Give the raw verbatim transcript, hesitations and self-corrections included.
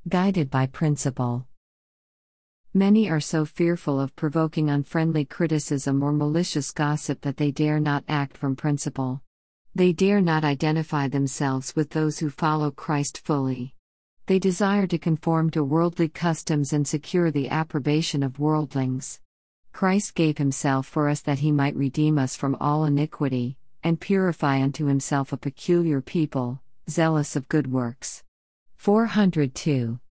Guided by principle. Many are so fearful of provoking unfriendly criticism or malicious gossip that they dare not act from principle. They dare not identify themselves with those who follow Christ fully. They desire to conform to worldly customs and secure the approbation of worldlings. Christ gave himself for us that he might redeem us from all iniquity, and purify unto himself a peculiar people, zealous of good works. four hundred two.